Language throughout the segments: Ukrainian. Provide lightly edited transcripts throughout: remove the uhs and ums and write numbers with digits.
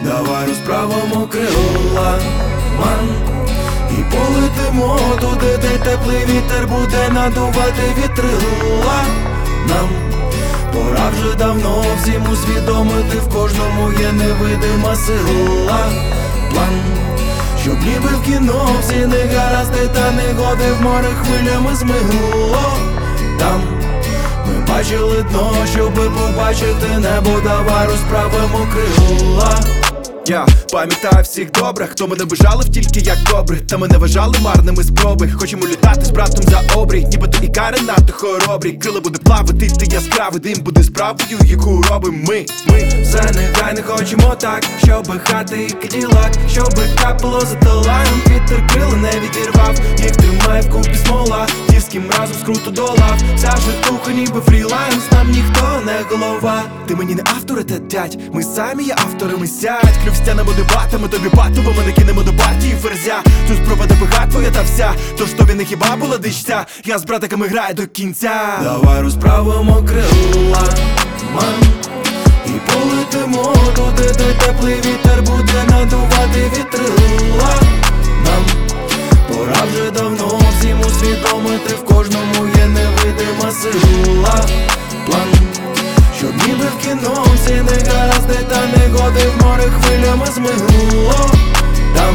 Давай розправимо крила, ман, і полетимо туди, де теплий вітер буде надувати вітрила. Нам пора вже давно всім усвідомити, в кожному є невидима сила. План, щоб ніби в кіно всі негаразди та негоди в море хвилями змигло. Там ми бачили дно, щоби побачити небо. Давай розправимо крила. Я пам'ятаю всіх добре, хто мене вважали тільки як добре, та мене вважали марними спроби. Хочемо літати з братом за обрій, нібито і кари надто хоробрі. Крила буде плавати, ти яскравий дим буде справою, яку робим ми. Все нехай не хочемо так, щоби хати і каділак, щоби капало за талантом, вітер крила не відірвав, їх тримає вкупі смола, ті з ким разом скруто долав. Вся житуха ніби фріланс, нам ніхто не голова. Ти мені не авторитет, дядь, ми самі є авторами, сядь. Клюв стянемо дебатами, тобі батово, ми накинемо до партії ферзя. Тут спроба допига твоя та вся, тож тобі не хіба була дичця, я з братиками граю до кінця. Давай розправимо крила, ман, і полетимо туди, де теплий вітер буде надувати вітрила. Нам пора вже давно всім усвідомити, в кожному є невидима сила. План, щоб ніби в кіно всі негаразди та негоди в море хвилями змигло. Там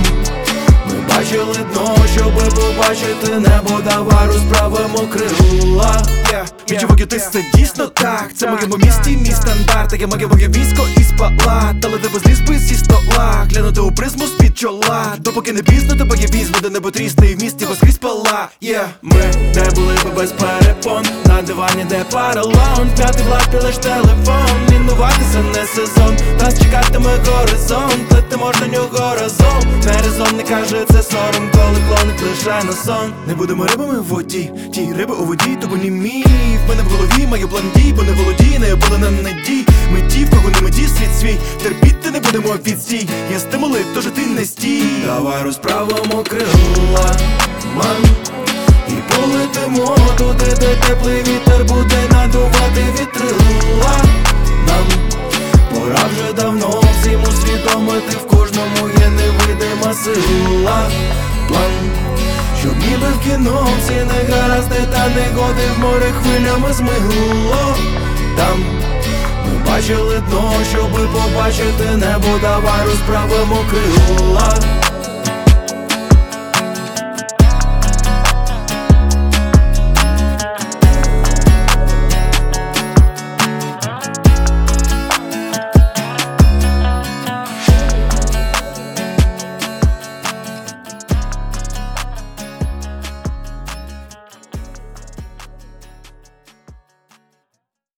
ми бачили дно, щоби побачити небо. Давай розправимо крила. Відчуваю, ти це дійсно так. Це в моєму місті, мій стандарт. Таке моє військо і спала. Та лети без ліс зі стола, глянути у призму з-під чола. Допоки не пізно, тебе є візьме, де небо трісне і в місті воскрізь пала. Ми де були би без перепон, на дивані де паралон, п'ятий в лапі лиш телефон. Мінуватися не сезон, нас чекатиме горизонт, летимо ж на нього разом. Не резон, не каже, це сором, коли клонить лише на сон. Не будемо рибами в воді, ті риби у воді, то бо ні мій. В мене в голові маю план дій, бо не володій, не опалена надій. Ми ті, в кого не меті світ свій, терпіти не будемо відстій. Є стимули, тож ти не стій. Давай розправимо крила, ман, і полетимо туди, де теплий вітер буде надувати вітрила. Нам пора вже давно всім усвідомити, в кожному є невидима сила. План, щоб ніби в кіно всі негаразди та негоди в море хвилями змигло. Там ми бачили дно, щоби побачити небо. Давай розправимо крила.